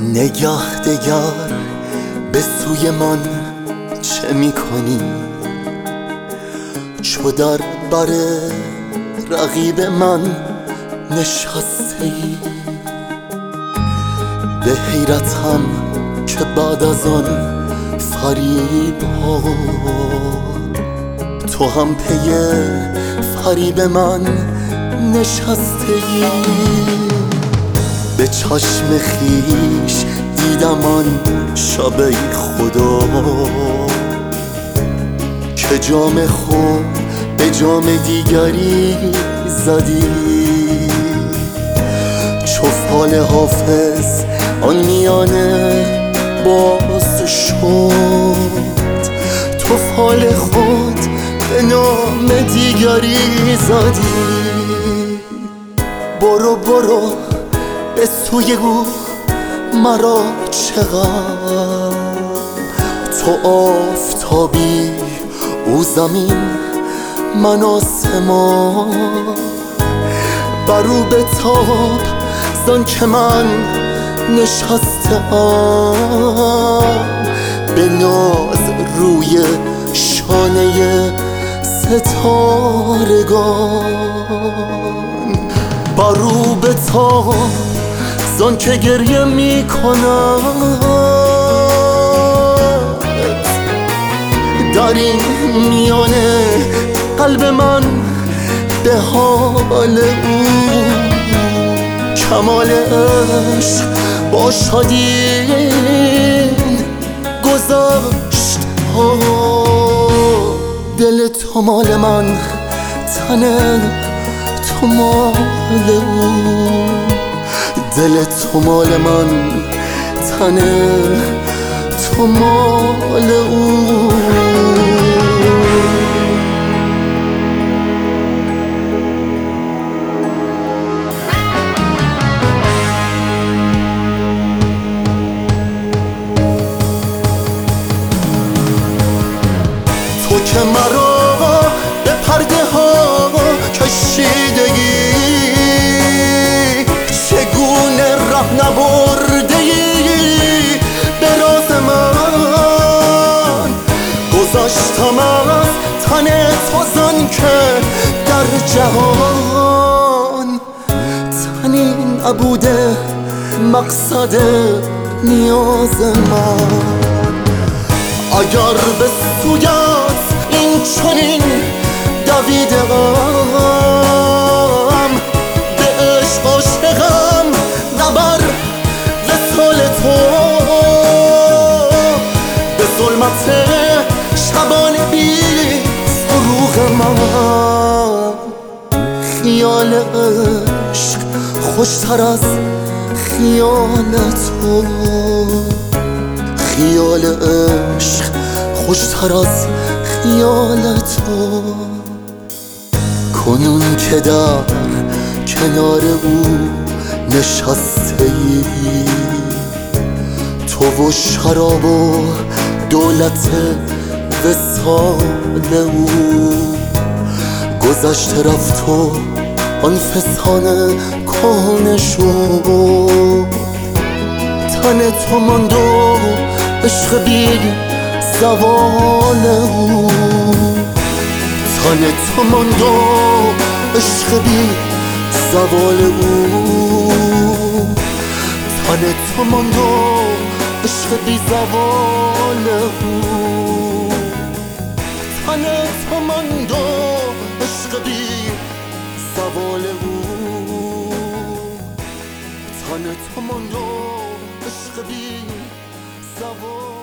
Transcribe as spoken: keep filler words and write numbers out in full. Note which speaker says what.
Speaker 1: نگاه دگر به سوی من چه میکنی؟ چو در بر رقیب من نشسته ای. به حیرتم که بعد از آن فریب ها تو هم پی فریب من نشسته ای. به چشم خیش دیدم آن شب خدا که جام خود به جام دیگری زدی. چو فال حافظ آن میانه باز شد تو فال خود به نام دیگری زدی. برو برو به سوی او مرا چقدر تو آفتابی او زمین من آسمان. برو به تاب زان که من نشستم به ناز روی شانه ستارگان. برو به تاب زان که گریه می کند در این میانه قلب من به حال او. کمال عشق با شادی گذشت ها. دل تو مال من تن تو مال او. دل تو مال من تن تو مال او. تو که مرا به پرده ها کشیدگی چگونه ره نبرده ای به راز من. گذاشتم از تن تو زن که در جهان تنی نبوده مقصد نیاز من. اگر به سویت این چنین دویدم به عشق عاشقم نبر وصال تو. به ظلمت شبان بی فروغ من خیال عشق خوشتر از خیال تو. خیال عشق خوشتر از خیال تو. کنون که در کنار او نشسته ای تو و شراب و دولت وصال او. گذشته رفت و آن فسانه کهنه شد. تن تو ماند و عشق بی زوال او. تن تو ماند و عشق بی زوال او. تن تو ماند و عشق بی زوال او. تن تو ماند و عشق بی زوال او. تن تو ماند و عشق بی زوال